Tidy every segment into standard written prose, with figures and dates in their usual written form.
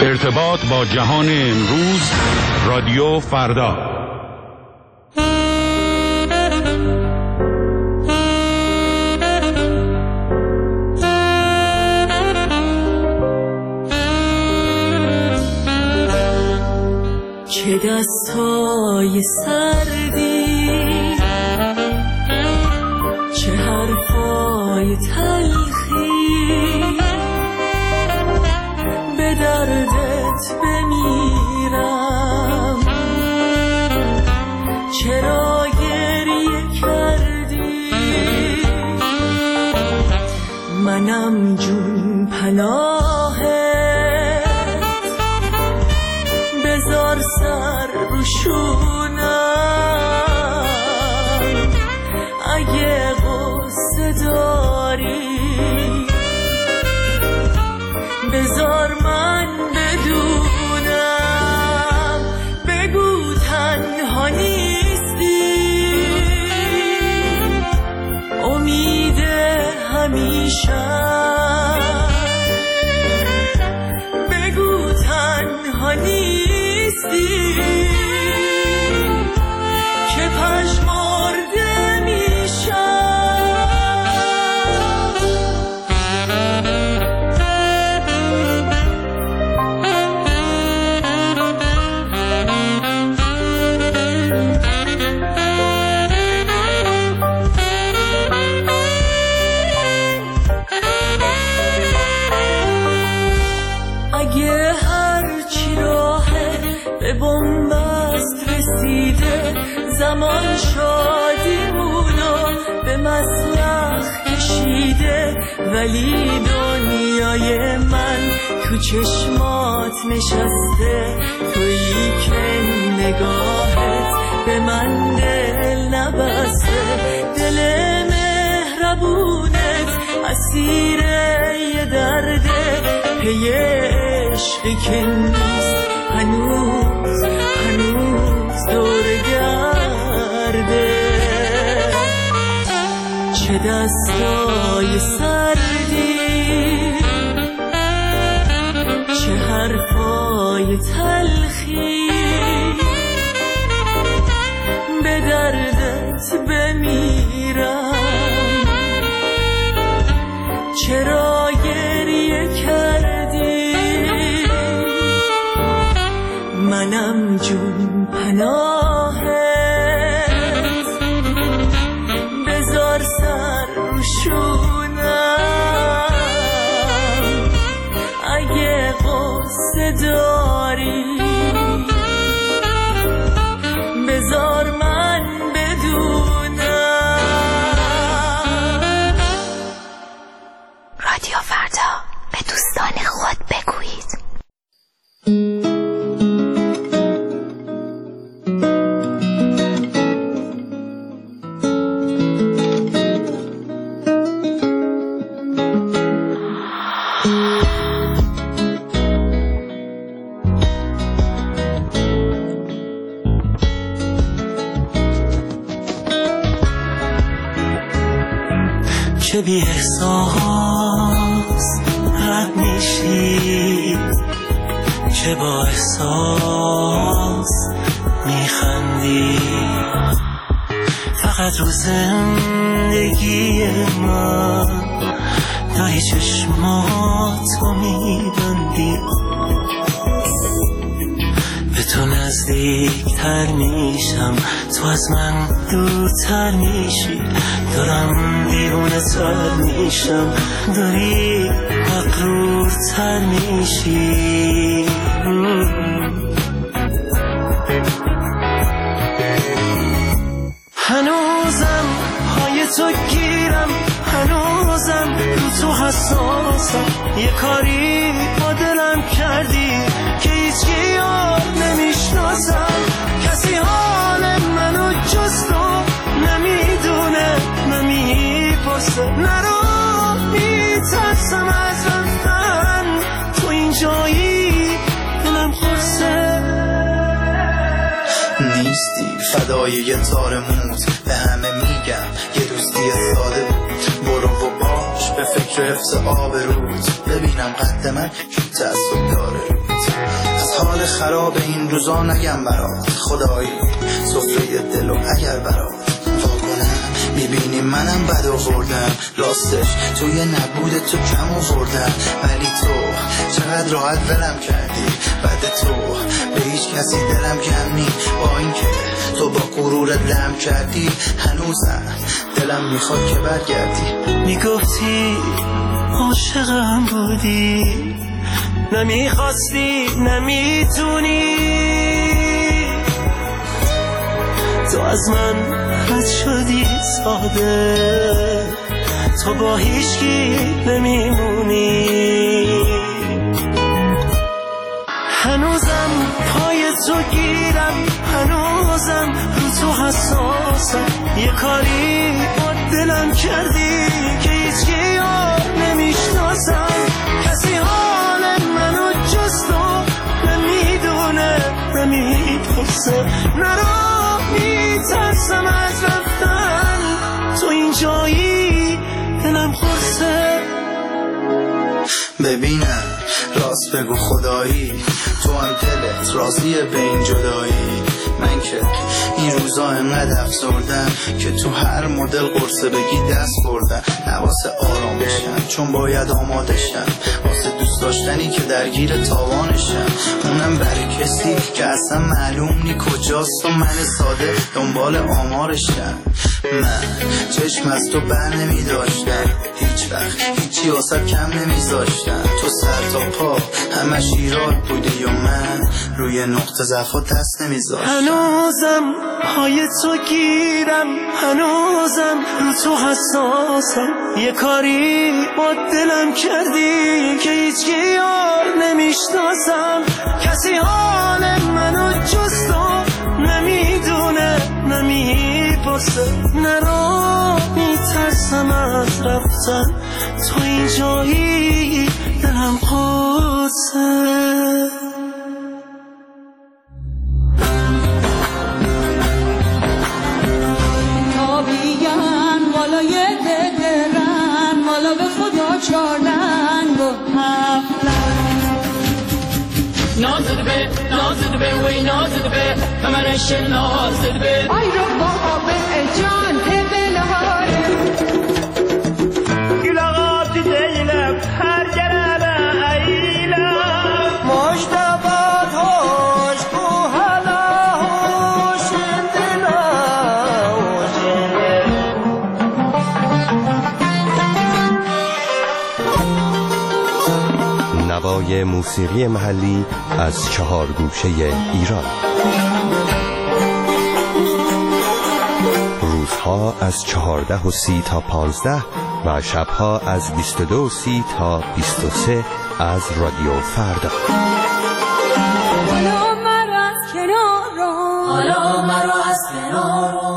ارتباط با جهان امروز، رادیو فردا. چه دستای سردی، چه حرفای تلخی، به دردت بمیرم. چرا گریه کردی؟ منم جون پناهت، بذار سر روشونم. اگه غصه داری بذار من بدونم. بگو تنها نیستی، امید همیشه. بگو تنها نیستی که پژمرده میشم. اگه هرچی راهه به بنبست رسیده، زمان شادیمونو به مسلخ کشیده، ولی دنیای من تو چشمات نشسته. تویی که نگاهت به من دل نبسته، دل مهربونت اسیر یه درده. پی عشقی که نیست هنوز دور گرده. چه دستای سردی، چه حرفای تلخی، به دردت بمیرم. چرا گریه کردی؟ منم جون پناهت، بذار سر روشونم. اگه غصه داری بذار من بدونم. رادیو فردا، به دوستان خود بگویید. چه بی احساس رد میشی، چه با احساس میخندی. فقط رو زندگی من دایی چشماتو میبندی. به تو نزدیکتر میشم، تو از من دورتر میشی. دارم دیوونه تر میشم، داری مغرورتر میشی. هنوزم پای تو گیرم، هنوزم رو تو حساسم. یه کاری با دلم کردی که هیچکی یاد نمیشناسم. کسی حال منو جز تو نمیدونه، نمیپرسه. نرو میترسم از رفتن، تو اینجایی دلم خورسه. نیستی فدای یه تار موز، به همه میگم یه دوستی ساده بود. برو و باش به فکر حفظ آبروت، ببینم قد من چون تعصب داره روت. از حال خراب این روزا نگم برات خدایی سفره دل و اگر برات واکنم میبینی منم بد آوردم راستش توی نبود تو کم آوردم ولی تو چقدر راحت ولم کردی بعد تو به هیچ کسی دلم کم نی با اینکه تو با غرورت لم کردی هنوزم دلم میخواد که برگردی میگفتی عاشقم بودی نمیخواستی نمیتونی تو از من رد شدی ساده تو با هیچکی نمیمونی هنوزم پای تو گیرم هنوزم رو تو حساسم یه کاری با دلم کردی که هیچکی یار نمیشناسم کسی حال منو جز تو نمیدونه نمیپرسه نرو میترسم از رفتن تو این جایی دلم خورسه ببینم راست بگو خدایی تو هم دلت راضیه به این جدایی من که این روزا انقدر افسردم که تو هر مدل قرصه بگی دست بردم نواسه آرامشم چون باید آمادشم واسه دوست داشتنی که درگیر تاوانشم اونم برای کسی که اصلا معلوم نی کجاست و من ساده دنبال آمارشم من چشم از تو بر نمی داشتم هیچ وقت هیچی واسه کم نمیذاشتم تو سر تا پا همش ایراد بودی و من روی نقطه ضعف دست نمیذاشتم هنوزم پای تو گیرم هنوزم رو تو حساسم یه کاری با دلم کردی که هیچکی یار نمیشناسم کسی حال منو جز تو نمیدونه نمیپرسه نرو میترسم از رفتن تو این جایی دلم قصه نازد به وی نازد به همرش نازد به ای رو بابا جان بلهاره گلغات دیلم هر جرابه ایلم مجتبات هوش کو هلا هوش دلا نوای موسیقی محلی از 4 گوشه ایران روزها از 14:30 تا 15 و شبها از 22:30 تا 23 از رادیو فردا حالا مرا از کنارم حالا مرا از کنارم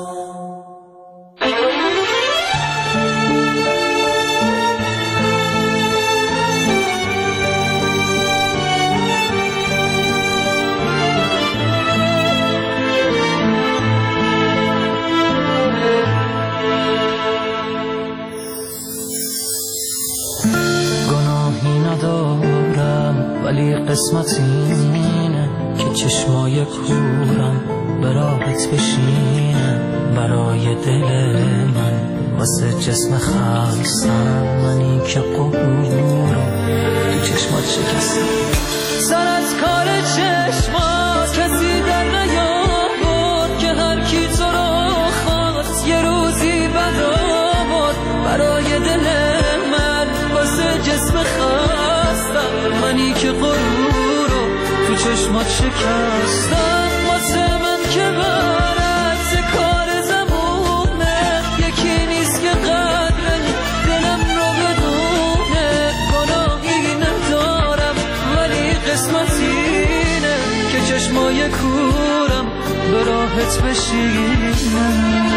ولی قسمت اینه که چشمای کورم به راحت بشینه برای دل من واسه جسم خلصم منی که قبورم تو چشمات شکستم سر از کار چشمات کسی در نیابود که هر کی تو رو خواست یه روزی بدابود برای دل من واسه جسم خستم منی که غرور رو تو چشمات شکستم واسه من که برعکس کار زبونه یکی نیست که قدر دلم رو بدونه گناهی ندارم ولی قسمت اینه که چشمای کورم به راحت بشینم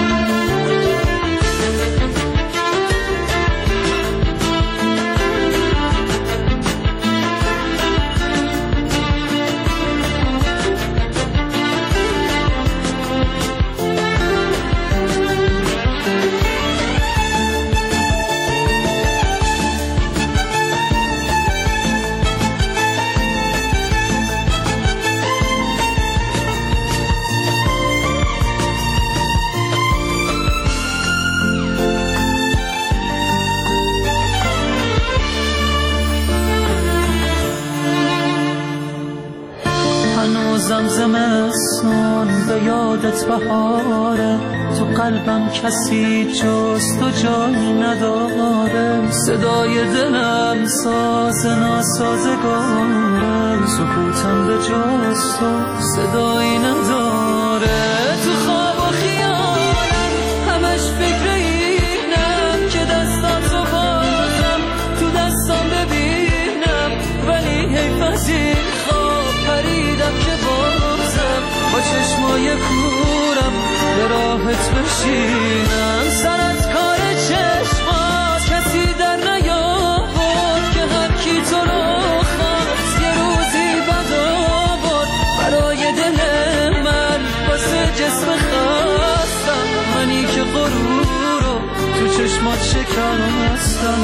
یادت بهاره، تو قلبم کسی جز تو جایی نداره. صدای دلم ساز ناسازگاره، سکوتم به جز تو صدایی نداره. تو خواب و خیالم همش فکر اینم که دستاتو بازم تو دستام ببینم، ولی حیف از این خواب پریدم که بازم با چشمای کورم به راحت بشینم. سرت کار چشمات کسی در نیاورد که هر کی تو رو خواست یه روزی بد آورد. برای دل من واسه جسم خواستم، منی که غرور رو تو چشمات شکستم.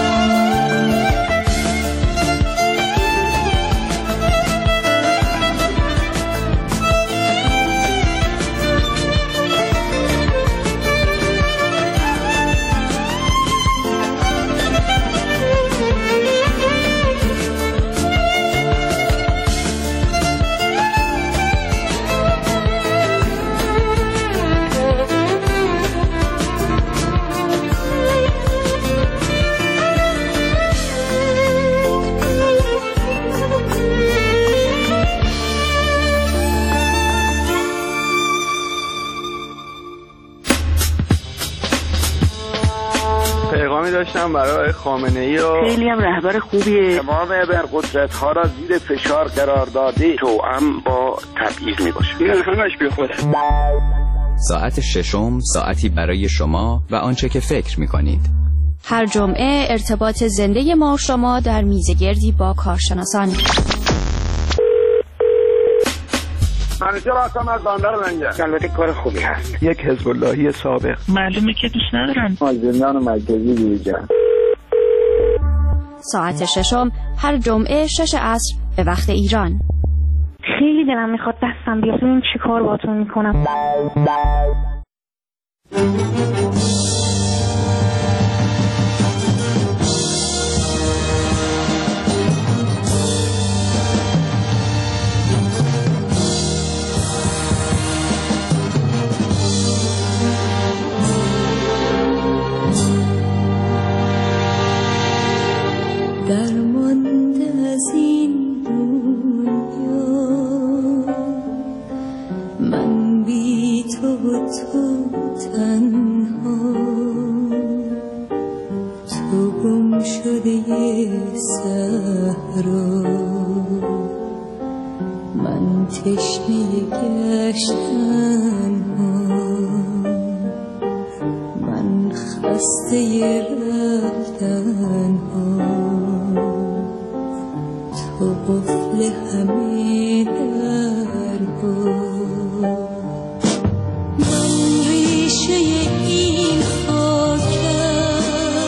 داشتم برای خامنه‌ای و خیلی هم رهبر خوبیه. تمام ابرقدرت‌ها را زیر فشار قرار داده، توأم با تبعیض میباشه. این همش بیخوده. ساعت ششم، ساعتی برای شما و آنچه که فکر میکنید. هر جمعه ارتباط زنده ما و شما در میزگردی با کارشناسان. منیجر هستم از بندر لنگر. البته کار خوبی هست. یک حزب اللهی سابق. معلومه که دوست ندارن. زندان مرکزی دیجا. ساعت ششم هر جمعه 6 عصر به وقت ایران. خیلی دلم میخواد دستم بیاد ببین چی کار باهاتون میکنم. درمانده از این دنیا من بی تو و تو تنها، تو گم شده صحرا، من تشنه گشتن ها، من خسته رفتن ها، تو قفل همه درها. من ریشه این خاکم،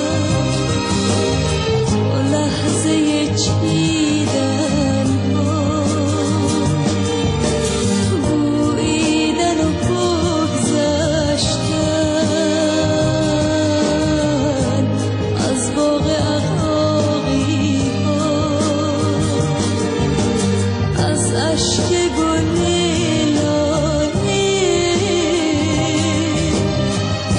تو لحظه چیدن ها، بویدن و بگذشتن از باغ عقاقی ها، از عشق گل لاله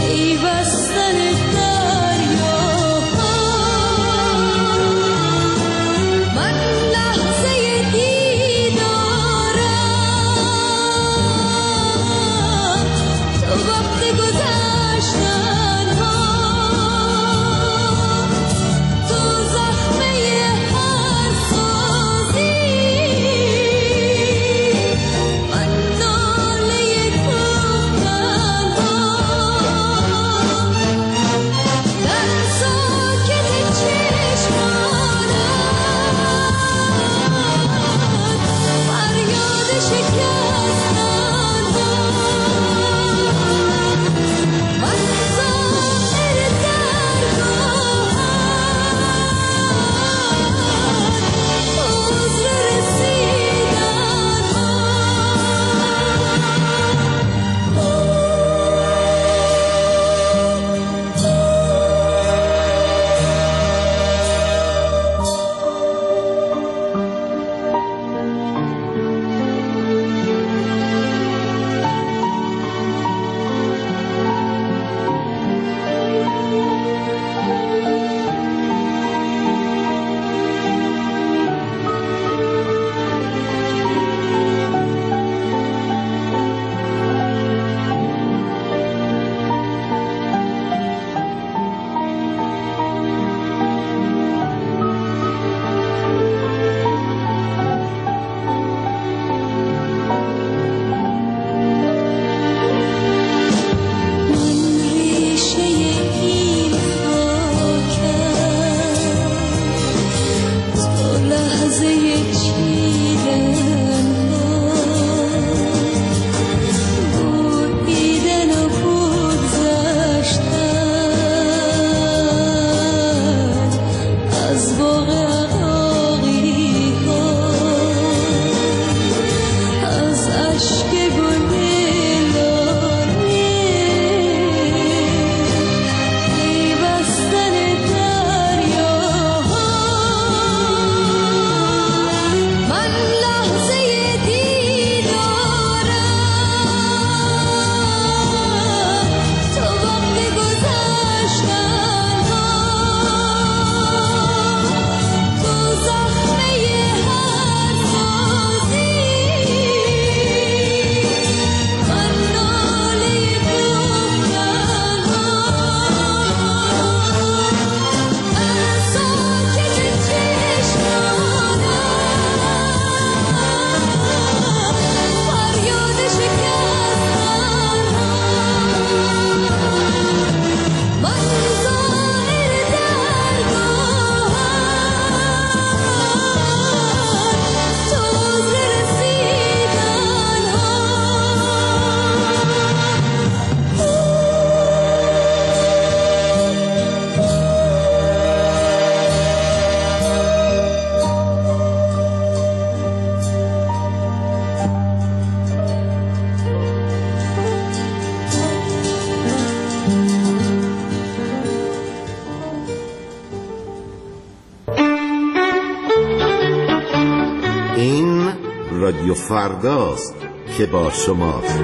رادیو فرداست که با شماست.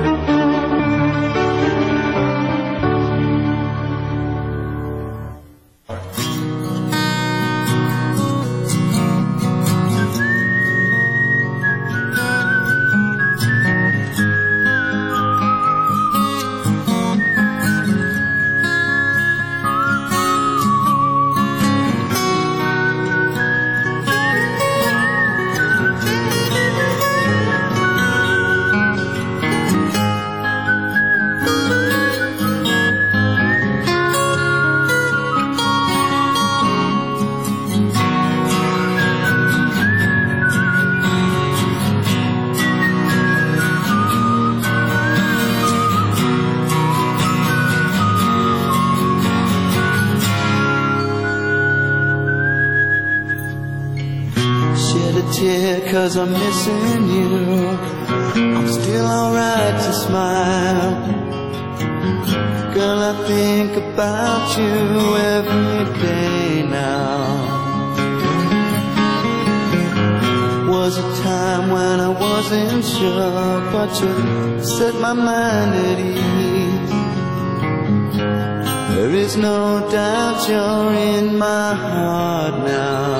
Cause I'm missing you, I'm still alright to smile. Girl, I think about you every day now. Was a time when I wasn't sure, but you set my mind at ease. There is no doubt you're in my heart now.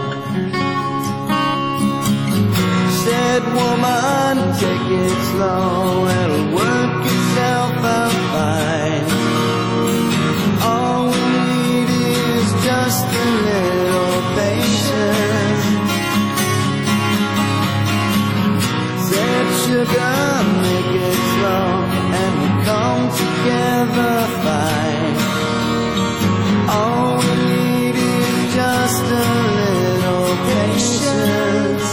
Said woman, take it slow, it'll work itself out fine. All we need is just a little patience. Said sugar, make it slow, and we'll come together fine. All we need is just a little patience.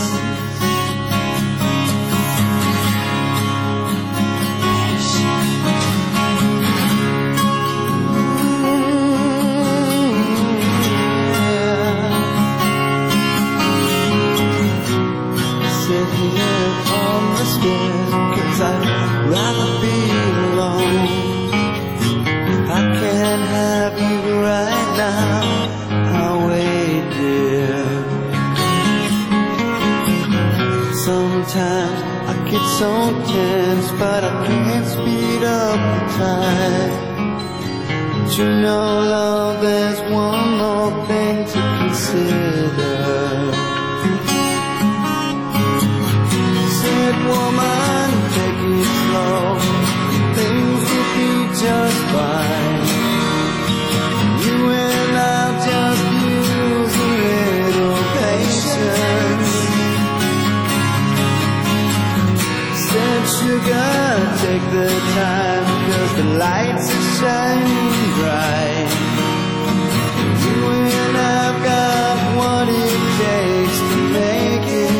Cause I'd rather be alone. I can't have you right now, I'll wait, dear. Sometimes I get so tense, but I can't speed up the time. But you know, love, there's one more thing to consider. Said woman, take it slow, things will be just fine. You and I'll just use a little patience. Said sugar, take the time, cause the lights are shining bright. You and I've got what it takes to make it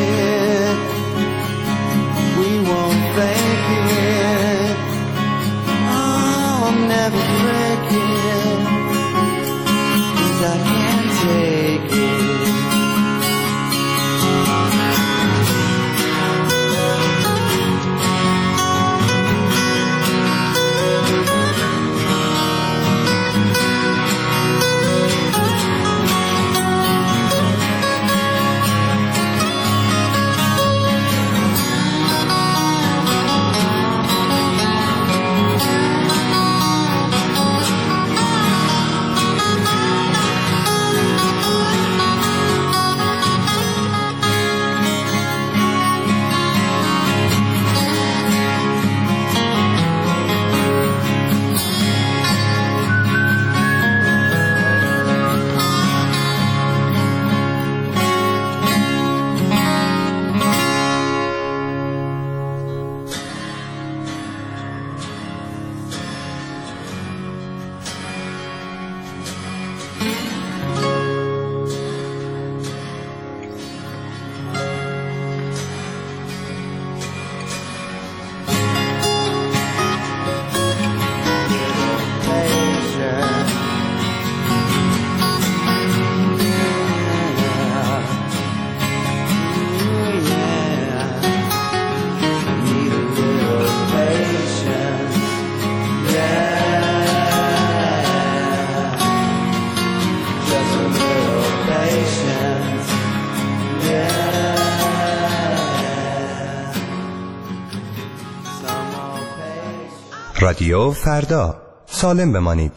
رادیو فردا، سالم بمانید.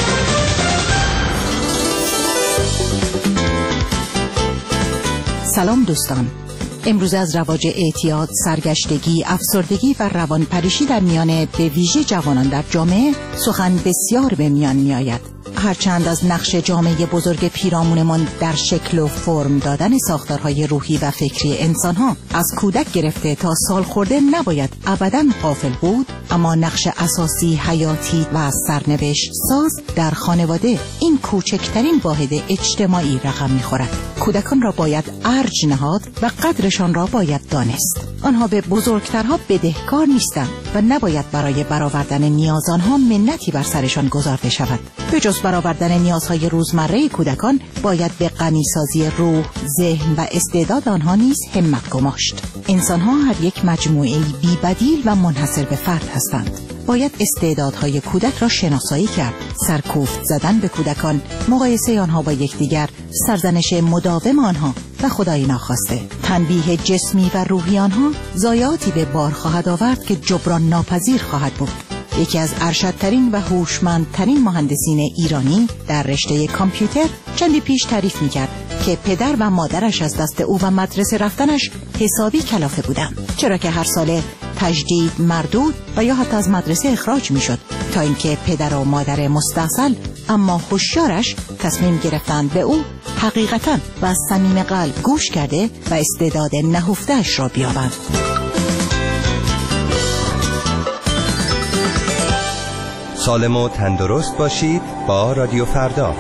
سلام دوستان، امروز از رواج اعتیاد، سرگشتگی، افسردگی و روانپریشی در میان به ویژه جوانان در جامعه سخن بسیار به میان می آید. هرچند از نقش جامعه بزرگ پیرامونمان در شکل و فرم دادن ساختارهای روحی و فکری انسانها از کودک گرفته تا سالخورده نباید ابداً غافل بود، اما نقش اساسی، حیاتی و سرنوشت ساز در خانواده این کوچکترین واحد اجتماعی رقم می‌خورد. کودکان را باید ارج نهاد و قدرشان را باید دانست. آنها به بزرگترها بدهکار نیستند و نباید برای برآوردن نیاز آنها منتی بر سرشان گذارده شود. به جز برآوردن نیازهای روزمره کودکان باید به غنیسازی روح، ذهن و استعداد آنها نیز همت گماشت. انسانها هر یک مجموعه‌ای بی‌بدیل و منحصر به فرد هستند. باید استعدادهای کودک را شناسایی کرد، سرکوفت زدن به کودکان، مقایسه آنها با یکدیگر، سرزنش مداوم آنها و خدای ناخواسته تنبیه جسمی و روحی آنها ضایعاتی به بار خواهد آورد که جبران ناپذیر خواهد بود. یکی از ارشدترین و هوشمندترین مهندسین ایرانی در رشته کامپیوتر چندی پیش تعریف می‌کرد که پدر و مادرش از دست او و مدرسه رفتنش حسابی کلافه بودند، چرا که هر ساله تجدید، مردود و یا حتی از مدرسه اخراج میشد، تا اینکه پدر و مادر مستاصل اما هوشیارش تصمیم گرفتند به او حقیقتاً و از صمیم قلب گوش کرده و استعداد نهفته‌اش را بیابند. سالم و تندرست باشید با رادیو فردا.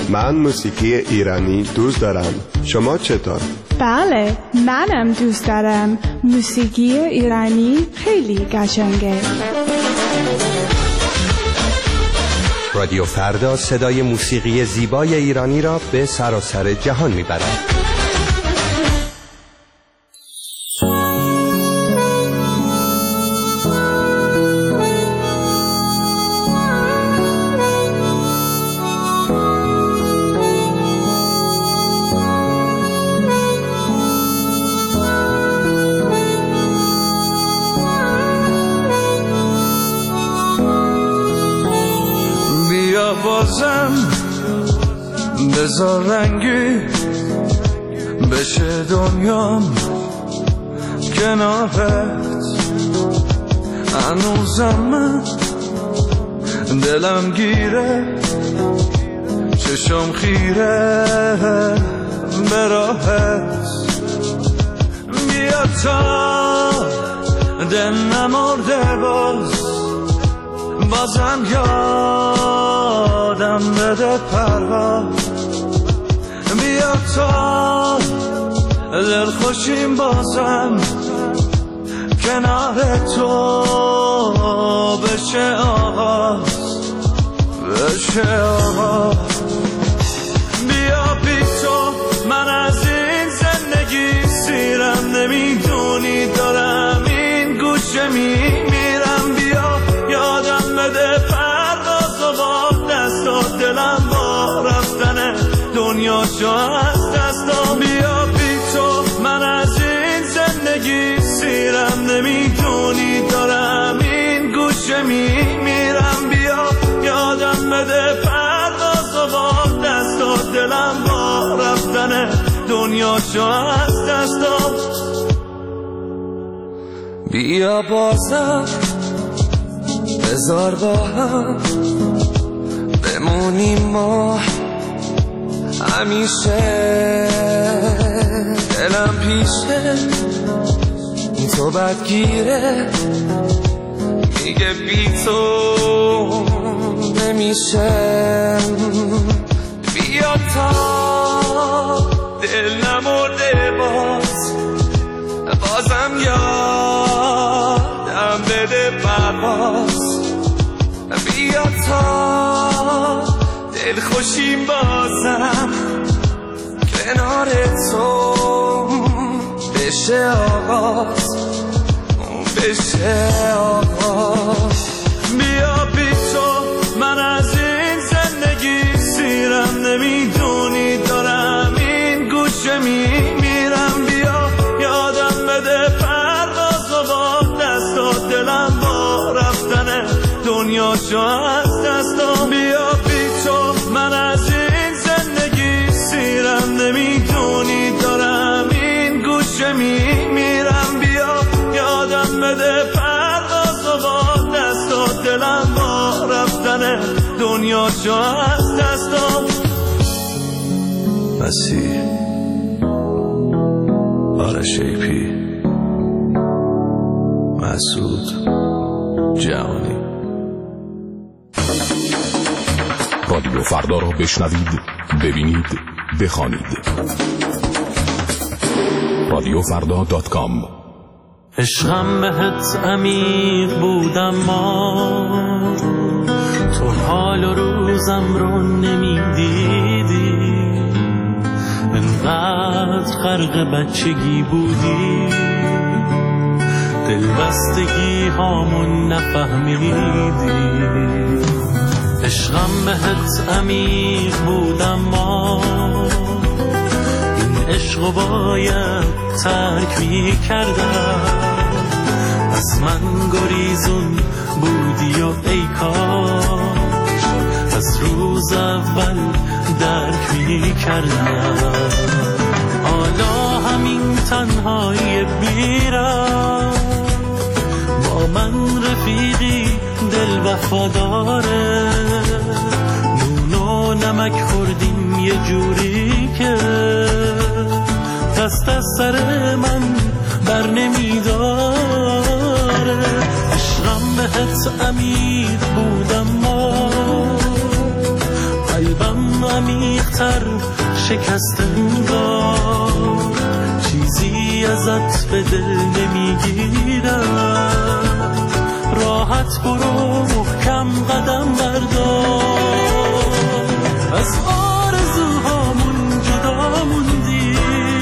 من موسیقی ایرانی دوست دارم. شما چطور؟ بله، منم دوست دارم. موسیقی ایرانی خیلی قشنگه. رادیو فردا صدای موسیقی زیبای ایرانی را به سراسر جهان میبرد. بازم بذار رنگی بشه دنیام کنارت، هنوزم من دلم گیره، چشم خیره به راهت. بیا تا دل نمرده بازم یادم بده پرواز. بیا تا دل خوشیم بازم کنار تو بشه آغاز، بشه آغاز. بیا بی تو من از این زندگی سیرم، نمیدونی دارم این گوشه میمیرم. بیا یادم بده پرواز و با دستا، دلم با رفتن دنیا شو از دستا. بیا بی تو من از این زندگی سیرم، نمیدونی دارم این گوشه میمیرم. بیا یادم بده پرواز و با دستا، دلم با رفتن دنیا شو از دستا. بیا بازم بذار با هم بمونیم ما همیشه، دلم پیشه تو بدگیره، میگه بی تو نمیشه. بیا تا دل نمرده بازم یادم بده پرواز. بیا تا دل خوشیم بازم کنار تو بشه آغاز، بشه آغاز. بیا بی تو من از این زندگی سیرم، نمیدونی دارم این گوشه میمیرم. بیا یادم بده پرواز و با دستا، دلم با رفتن دنیا شو از دستا. بیا بی تو من از این زندگی سیرم، نمیدونی دارم این گوشه میمیرم. بیا یادم بده پرواز و با دستا، دلم با رفتن دنیا شو از دستا. مسیح آرشیپی مسعود جهانی. رادیو فردا را بشنوید، ببینید، بخوانید. radiofrda.com. عشقم بهت عمیق بودم، ما تو حال و روزم رو نمیدیدی، انقدر غرق بچگی بودی، دلبستگی هامون نفهمیدی. عشقم بهت عمیق بودم، ما این عشقو باید ترک میکردم. از من گریزون بودی و ای کاش از روز اول درک میکردم. حالا همین تنهایی بیرم، با من رفیقی دل وفاداره، نون و نمک خوردیم یه جوری که دست از سر من بر نمیداره. عشقم بهت عمیق بودم، ما قلبم عمیق‌تر شکست انگار چیزی ازت به دل نمیگیرم راحت برو محکم قدم بردار از آرزوهامون جدا موندی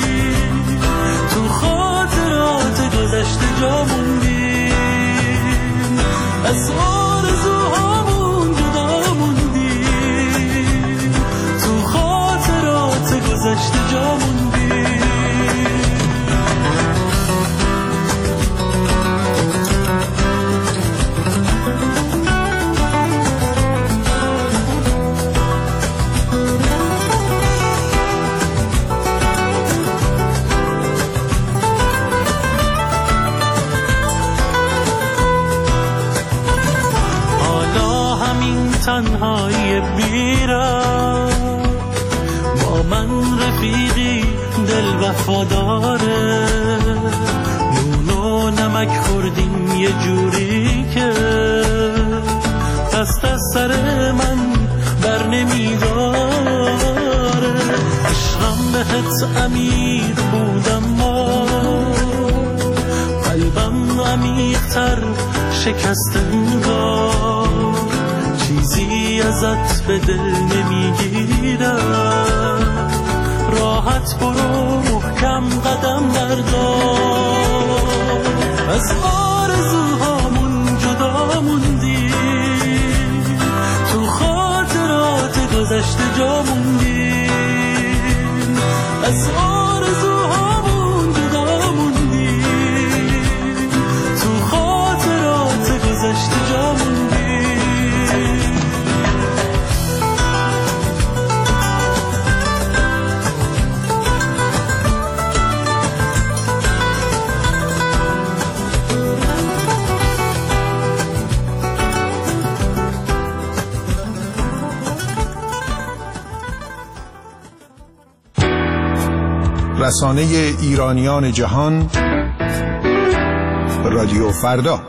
تو خاطرات گذشته جا موندیم از آرزوهامون جدا موندیم تو خاطرات گذشته جا موندیم تنهایی بیرم با من رفیقی دل وفاداره نون و نمک خوردیم یه جوری که دست از سر من بر نمیداره عشقم بهت عمیق بودم ما قلبم عمیق‌تر شکست انگار چیزی ازت به دل نمیگیرم راحت برو محکم قدم بردار از آرزوهامون جدا موندی تو خاطرات گذشته جا موندی از آرزوهامون جدا موندی تو خاطرات گذشته جا موندی رسانه ایرانیان جهان رادیو فردا.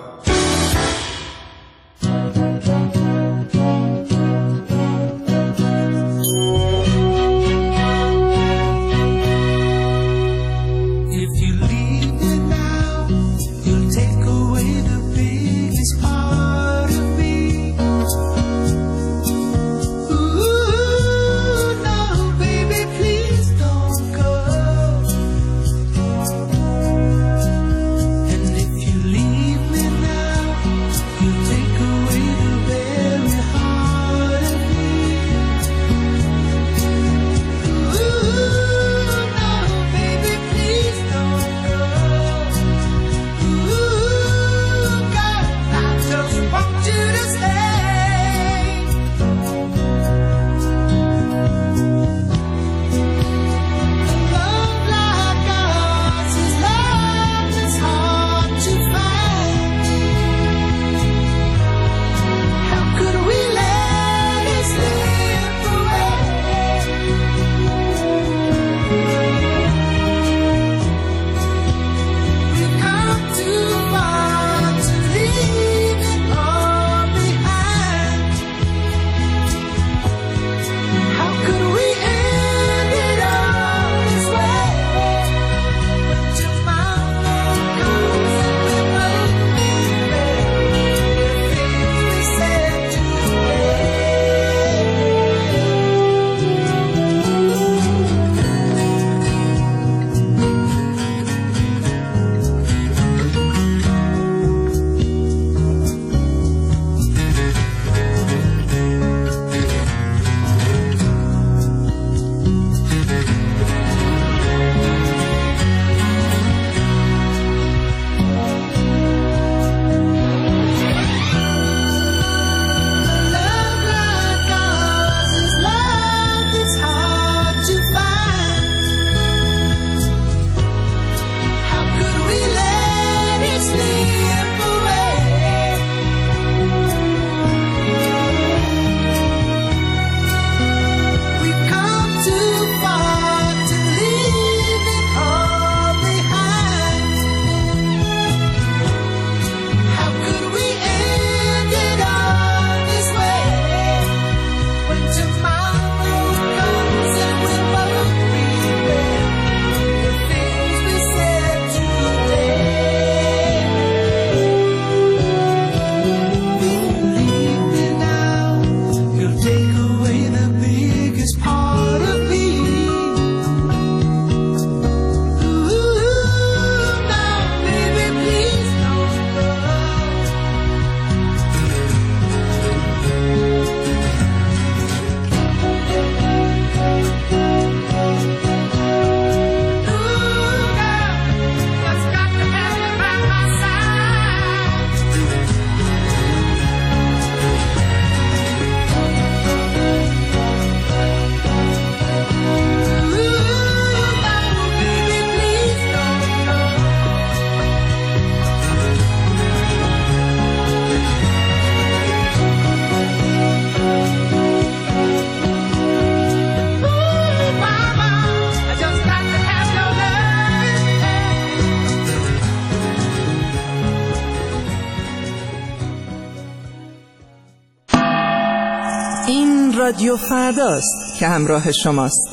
رادیو فرداست که همراه شماست.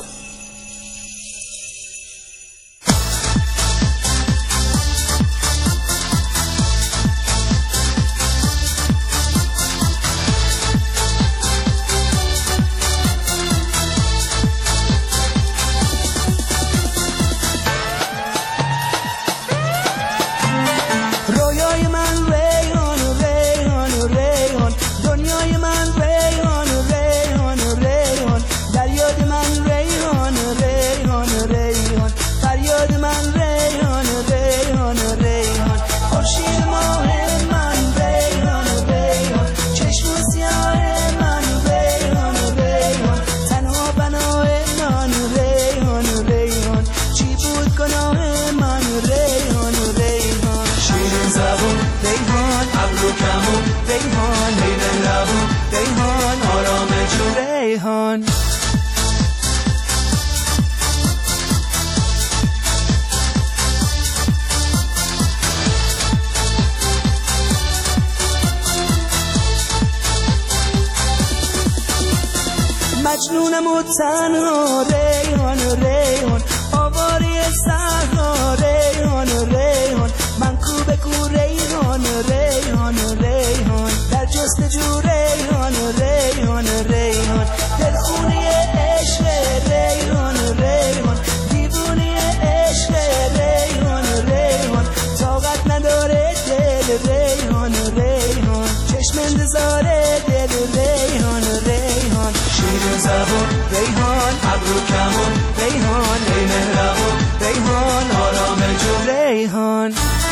مجنونم و تنها ریحان ریحان آواری صحرا ریحان ریحان من کوبه کو ریحان ریحان ریحان در جستجو ریحان ریحان ریحان دلخونی عشق ریحان ریحان دیوونی عشق ریحان ریحان طاقت نداره دل ریحان ریحان چشم انتظار دل ریحان ریحان شیر زبون ریحان ابرو کمون ریحان ای مهربون ریحان آرام جو ریحان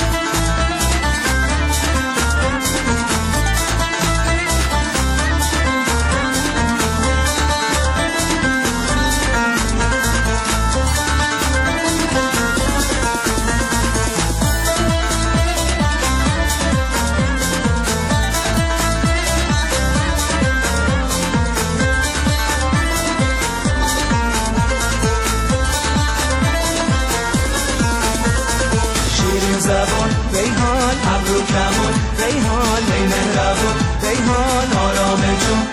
زبان ریحان ابرو کمون ریحان ای مهربون ریحان آرام جون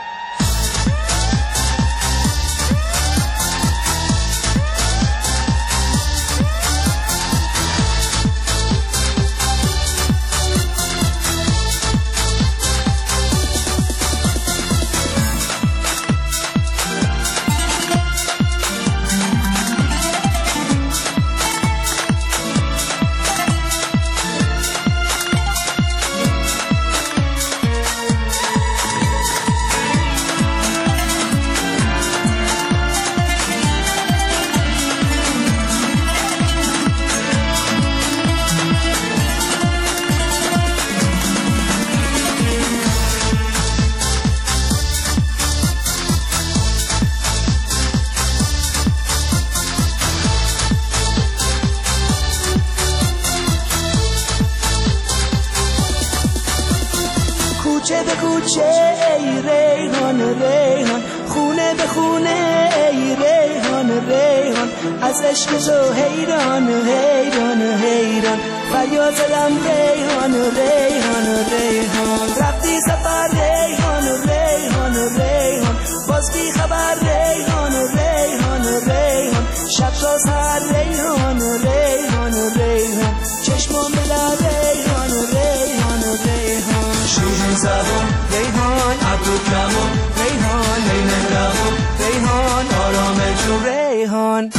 کوچه به کوچه ای ریحان ریحان خونه به خونه ای ریحان ریحان از عشق تو حیران حیران حیران فریاد زدم ریحان ریحان ریحان رفتی سفر ریحان ریحان ریحان باز بی خبر ریحان ریحان ریحان شب تا سحر ریحان ریحان ریحان چشمام به در ریحان ریحان ریحان شیر زبون ریحان ابرو کمون ریحان ای مهربون ریحان آرام جو ریحان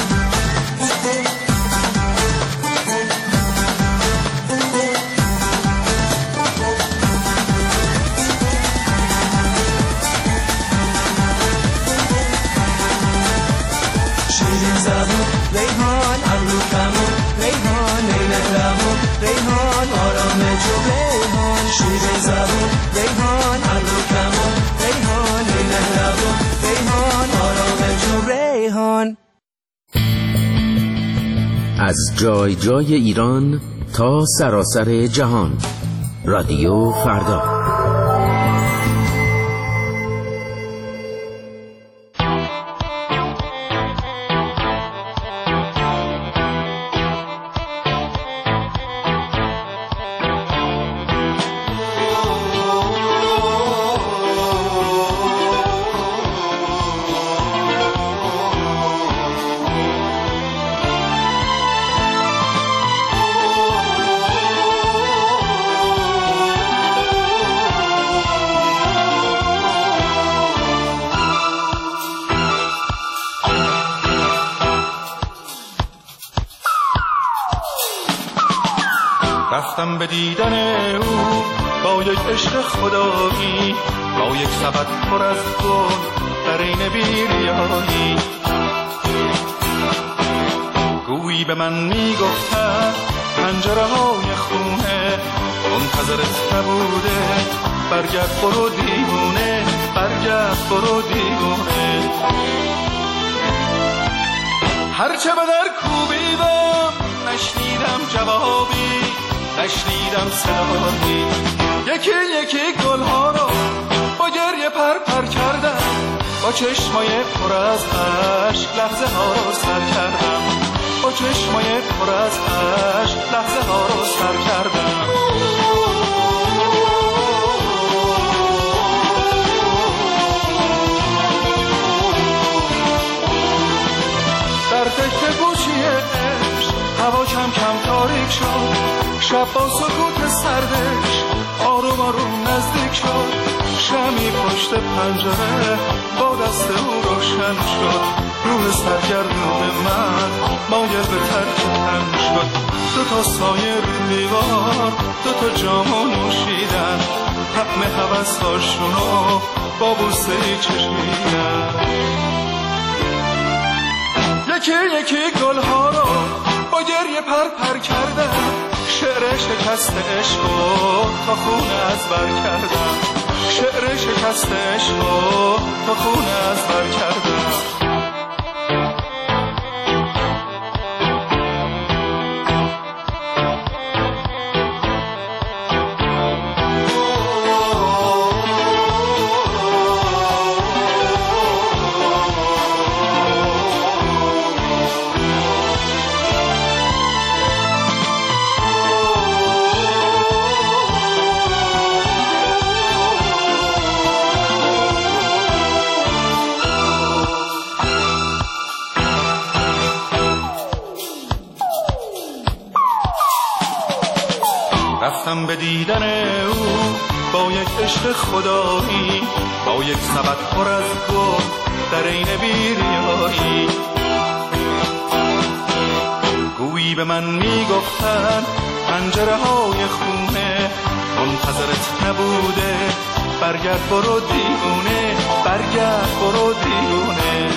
شیر زبون ریحان ابرو کمون ریحان ای مهربون ریحان آرام جو ریحان شیر زبون ریحان ابرو کمون ریحان ای مهربون ریحان آرام جو ریحان از جای جای ایران تا سراسر جهان رادیو فردا. رفتم به دیدن او با یک عشق خدایی، با یک سبد پر از گل در این بیریایی. گویی به من میگفتن پنجره های خونه منتظرت نبوده، برگرد برو دیوونه، برگرد برو دیوونه. هرچه به در کوبیدم نشنیدم جوابی، نشنیدم صدایی. یکی یکی گلها رو با گریه پر کردم، با چشمای پر از عشق لحظه ها رو سر کردم، با چشمای پر از عشق لحظه ها رو سر کردم. در فکر گوشی عشق هوا کم کم تاریک شد، شب با سکوت سردش آروم آروم نزدیک شد. شمی پشت پنجره با دست او روشن شد، روح سرگردون من مایل به ترک تن شد. دو تا سایه رو دیوار، دو تا جامو نوشیدن، طعم هوس‌هاشونو با بوسه‌ای چشیدن. یکی یکی گلها رو با گریه پر کردم، شعر شکست عشقو تا خون از بر کردم، شعر شکست عشقو تا خون از بر کردم. رفتم به دیدن او با یک عشق خدایی، با یک سبد پر از گل در این بیریایی. گویی به من میگفتن پنجره های خونه منتظرت نبوده، برگرد برو دیوونه، برگرد برو دیوونه.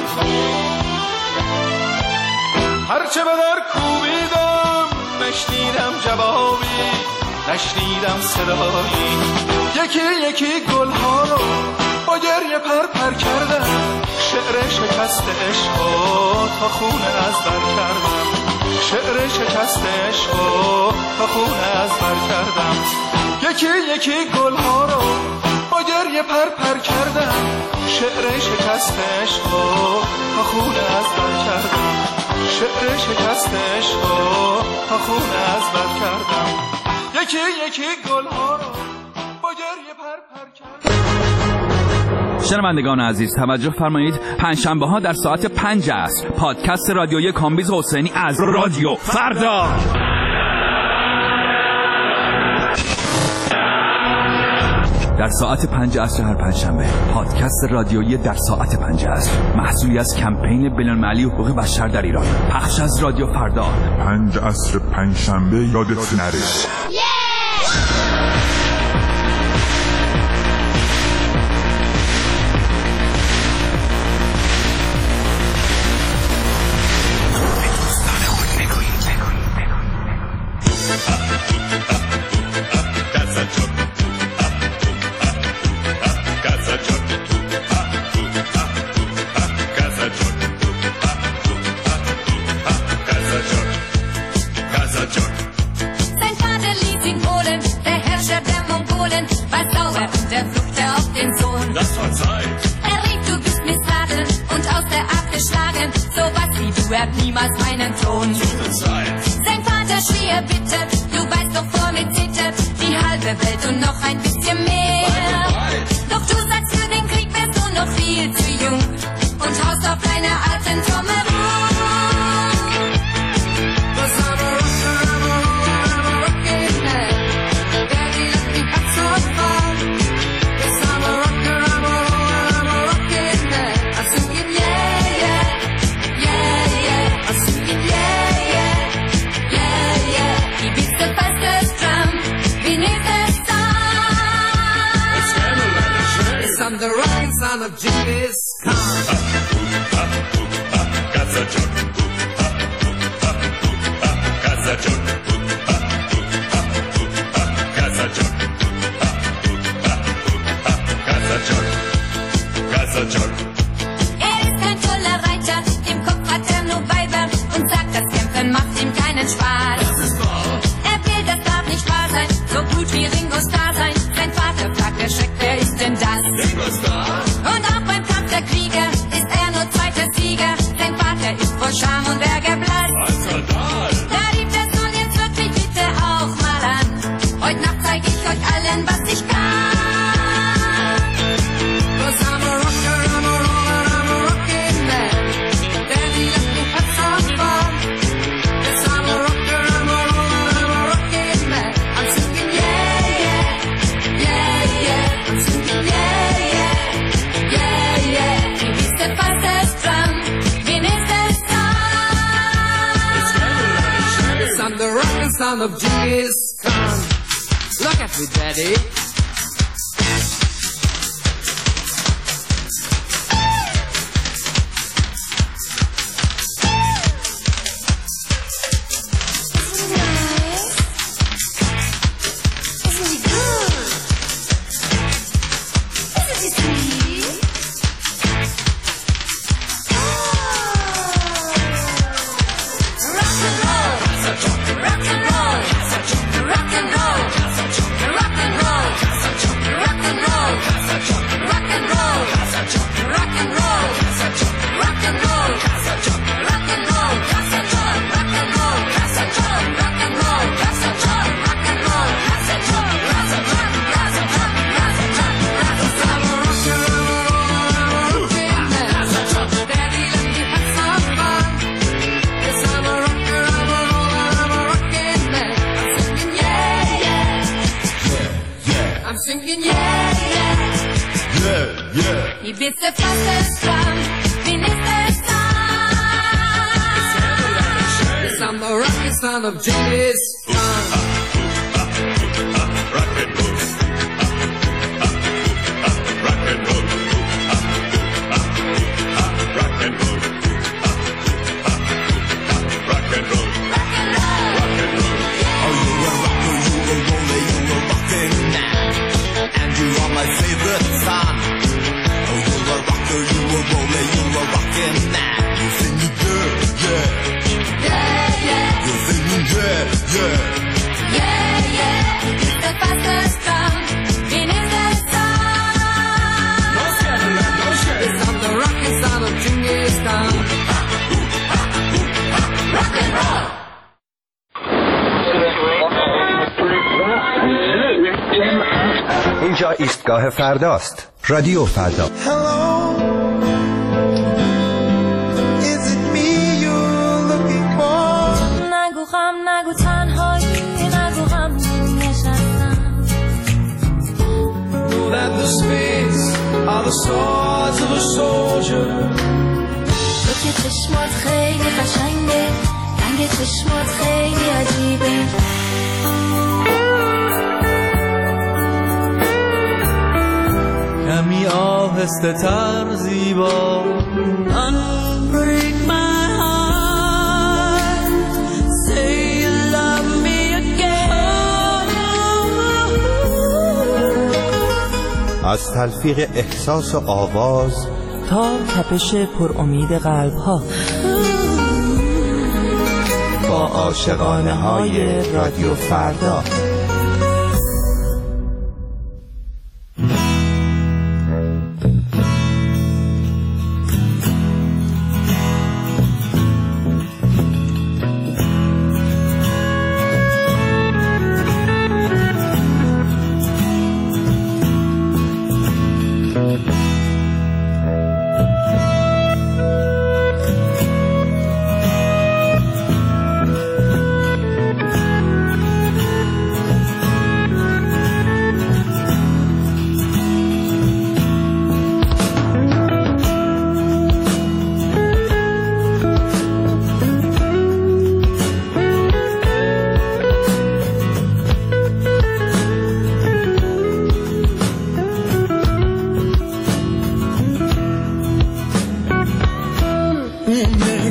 هرچه به در کوبیدم نشنیدم جوابی، نشنیدم صدایی. یکی یکی گلها رو با گریه پر کردم، شعر شکست عشقو تا خون از بر کردم، شعر شکست عشقو تا خون از بر کردم. یکی یکی گلها رو با گریه پر کردم، شعر شکست عشقو تا خون از بر کردم، شعر شکست عشقو تا خون از بر کردم. یکی یکی گلها رو با گریه پر کردم. شنوندگان عزیز توجه فرمایید، پنجشنبه ها در ساعت 5 عصر پادکست رادیویی کامبیز حسینی از رادیو فردا. در ساعت 5 عصر هر پنجشنبه پادکست رادیویی در ساعت 5 عصر، محصولی از کمپین بین‌المللی حقوق بشر در ایران، پخش از رادیو فردا. 5 عصر پنجشنبه یادت نره. Niemals meinen Ton. Sein Vater schrie er bitte, du weißt doch vor mit zittert die halbe Welt und noch ein bisschen mehr. Doch du sagst, für den Krieg wärst du noch viel zu jung und haust auf deine alten Trommel rum. Drum of Genghis Khan. Gazajon, Gazajon, Gazajon, Gazajon, Gazajon. Ist kein toller Reiter, im Kopf hat nur Weiber und sagt, das Kämpfen macht ihm keinen Spaß. Das ist wahr. Er will, das darf nicht wahr sein, so gut wie Ringo Starr sein. Sein Vater fragt erschreckt, wer ist denn das? Ringo Starr. Und auch beim Kampf der Krieger ist er nur zweiter Sieger. Sein Vater ist vor Scham und Ärger blass. Ein Skandal. Da rief der Sohn, jetzt hört mich bitte auch mal an. Heute Nacht zeig ich euch allen, was ich kann. Cause I'm a rocker, I'm a roller, I'm a rockin' man. Daddy let me have some fun. Yes, I'm a rocker, I'm a roller, I'm a rockin' man. I'm singing yeah, yeah, yeah, yeah. I'm singing yeah, yeah, yeah, yeah. Wie ist der fastest drum? Wen ist es dann? Yes, I'm the rockin' son of Genghis Khan. Look at me, Daddy. Singing yeah, yeah, Yeah, yeah. Wie bist der fastest drum? Wen ist es dann? Yes, I'm the rockin' son of Genghis Khan. Rock and roll. Rock and roll. Rock and roll. Rock and roll. Rock and roll. Oh, you a rocker, you a roller, you a rockin' man. And you are my favorite son. Oh, you a rocker, you a roller, you a rockin' man. You singing good, yeah. Yeah, yeah. You singing yeah, yeah. Yeah, yeah. Wie bist der fastest drum? Wen ist es dann? No scandal, no shame. Yes, I'm the rockin' son of Genghis Khan. Rock and roll. اینجا ایستگاه فرداست. رادیو فردا. Hello, is it me you're looking for? نگو غم نگو تنهایی نگو غم نشستم. Know that the spades are the swords of a soldier. تو که چشمات خیلی قشنگه، رنگ چشمات خیلی عجیبه. کمی آهسته تر زیبا. Unbreak my heart, say you love me again. از تلفیق احساس و آواز تا تپش پر امید قلب ها، با عاشقانه های رادیو فردا.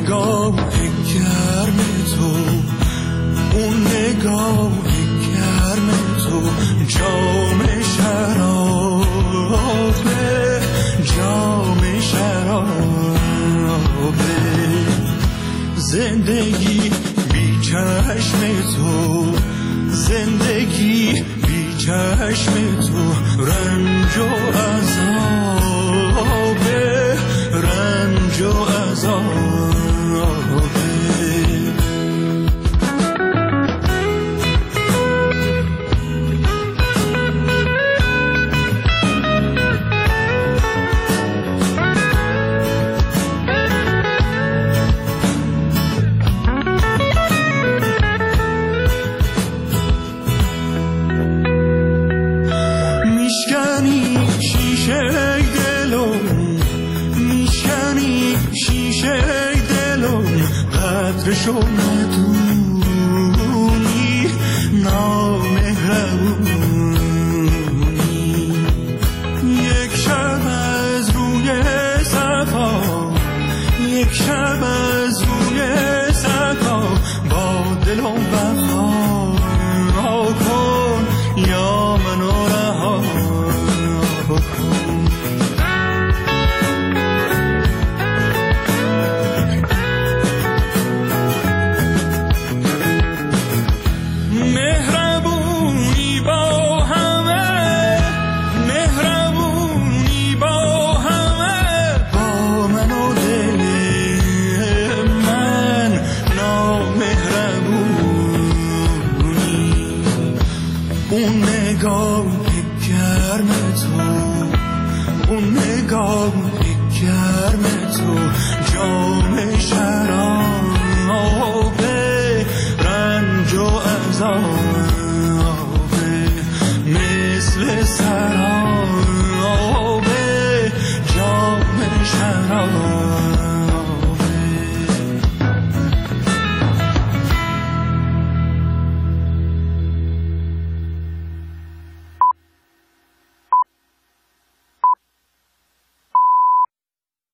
نگاه گرم تو، اون نگاه گرم تو، جام شرابه، جام شرابه. زندگی بی چشم تو، زندگی بی چشم تو، رنج و عذابه، رنج و عذابه. قدرشو ندونی، نامهربونی. یک شب از روی صفا، یک شب از روی صفا، با دل و وفا کن یا منو رها کن. اون نگاه گرم تو، اون نگاه گرم تو، جام شرابه، رنج و عذابه. مثل سرابه، جام شرابه.